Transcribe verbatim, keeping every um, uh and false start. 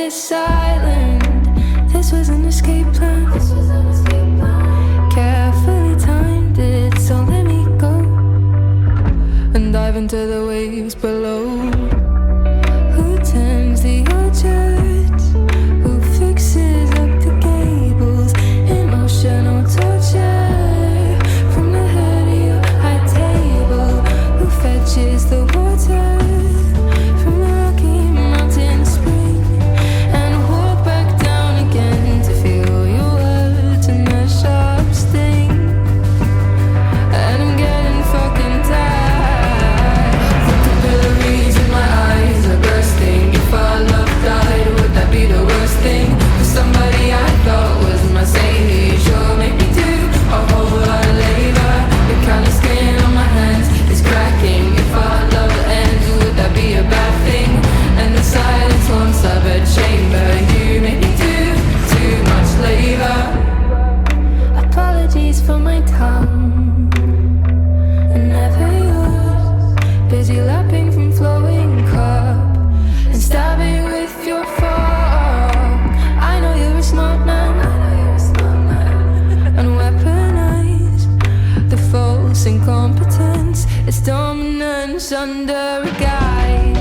this island. This was an escape plan. Carefully timed it, so let me go and dive into the waves below. Who turns the old church? Who fixes up the gables? Emotional torture from the head of your high table. Who fetches the water from the Rocky Mountain spring and walk back down again to feel your words and their sharp sting? And I'm getting fucking tired. The capillaries in my eyes are bursting. If our love died, would that be the worst thing? For somebody I thought was my savior, sure make me do a whole lot of labor. The kind of skin on my hands is cracking. If our love ends, would that be a bad thing? And the silence haunts our bed chamber. You make me do too much labor. Apologies for my tongue, and never yours. Busy lapping from flowing cup and stabbing with your fork. I know you're a smart man, and weaponize the false incompetence. It's dominance under a guise.